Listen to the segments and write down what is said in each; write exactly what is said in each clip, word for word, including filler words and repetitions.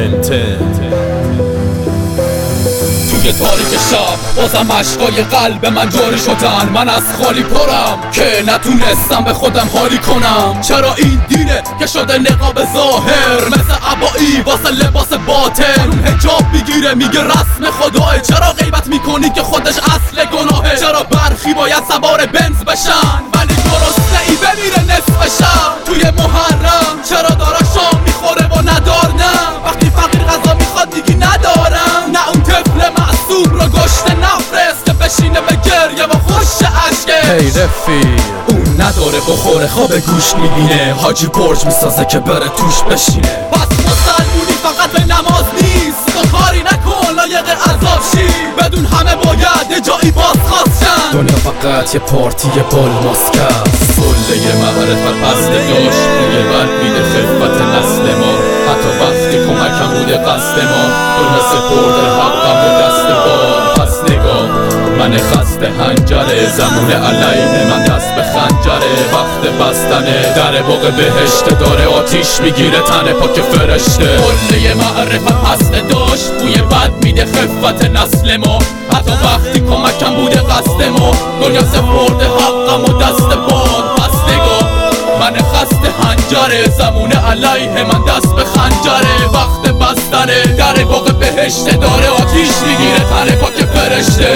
توی تاریک شب بازم عشقای قلب من جاری شدن. من از خالی پرم که نتونستم به خودم حالی کنم. چرا این دینه که شده نقاب ظاهر، مثل عبایی واسه لباس باطن. اون حجاب میگیره میگه رسم خداه. چرا غیبت میکنی که خودش اصل گناهه؟ چرا برخی باید سوار بنز بشن ولی گرسنه ای بمیره نصف شب توی محرم؟ چرا داره شام میخوره و ندار نه؟ وقتی فقیر غذا میخواد میگی ندارم. نه اون طفل معصوم رو گشت نفرست که بشینه به گریه و خوش عشقه. هی رفیق اون نداره بخوره خواب گوش میبینه. حاجی برج میسازه که بره توش بشینه. پس مسلمونی فقط به نماز نیست. تو کاری نکن لایق عذاب شی. بدون همه باید یه جایی باز خواست شن. دنیا فقط یه پارتی بال ماسکه است. کله معرفت پس داشت روی بر میده خفت نسل ما. حتی وقتی کمکم بوده قصد ما. دنیا سپرده حقم و دست بار. پس نگاه من خسته هنجره. زمون علیه من دست به خنجره. وقت بستنه در باغ بهشت داره آتیش میگیره تن پاک فرشته. کله معرفت پس داشت بوی بد میده خفت نسل ما. حتی وقتی کمکم بوده قصد ما. دنیا سپرده حقم و دست بار. پس نگاه من خسته هنجره. زمون علیه من دست به خنجره. وقت بستنه در باغ بهشت داره آتیش میگیره تن پاک فرشته.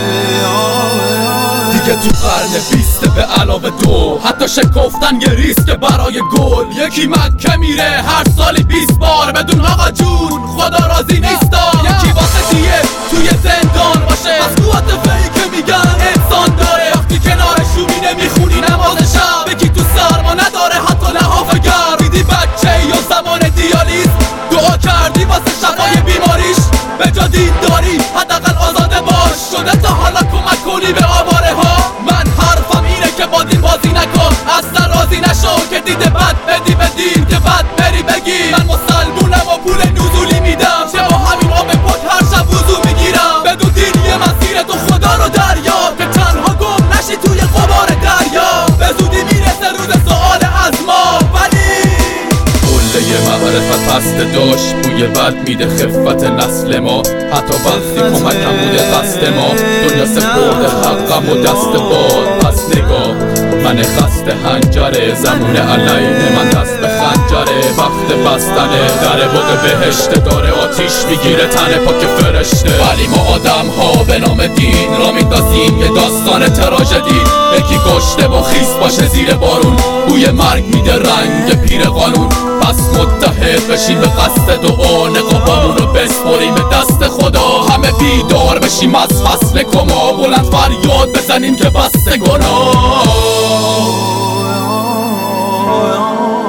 دیگه تو قرن بیسته به علاوه دو. حتی شکفتن یه ریسک برای گل. یکی مکه میره هر سالی بیست بار بدون آقا جون خدا راضی نیستا. یکی واسه دیگه توی زندان باشه. از قوت فیک که میگن انسان داره. وقتی کنارش میبینه میخونی نماز شب. یکی تو سرما نداره حتی لحاف گرم. دیدی بچه یا زمان دیالیز دعا کردی واسه شفای بیماریش. به جا دین داری حداقل آزاده باش. شده تا حالا کمک کنی به آواره ها؟ من حرفم اینه که با دین بازی نکن. اصلا راضی نشو که دیده بد بدی به دین که بد بری بگی. من مسلمونم و پول نزولی میدم. چه با همین آب پاک هر شب وضو میگیرم. بدون دین یه مسیر تو خدا رو دریا که تنها گم نشی توی غبار دریا. به زودی میرسه روز سوال از ما. ولی کله معرفت پست داشت بوی بد میده خفت نسل ما. حتی وقتی کمکم بوده قصد ما. دنیا سپرده حقم و دست باد. پس نگاه من خسته هنجره. زمون علیه من دست به خنجره. وقت بستنه در باغ بهشت داره آتیش میگیره تن پاک فرشته. ولی ما آدم ها به نام دین را میندازیم یه داستان تراژدی. یکی کشته با خیس باشه زیر بارون. بوی مرگ میده رنگ پیر قانون. پس متحد بشیم به قصد دعا. نقابمون رو بسپاریم به دست خدا. همه بیدار بشیم از فصل کما. بلند فریاد بزنیم که بسته گناه.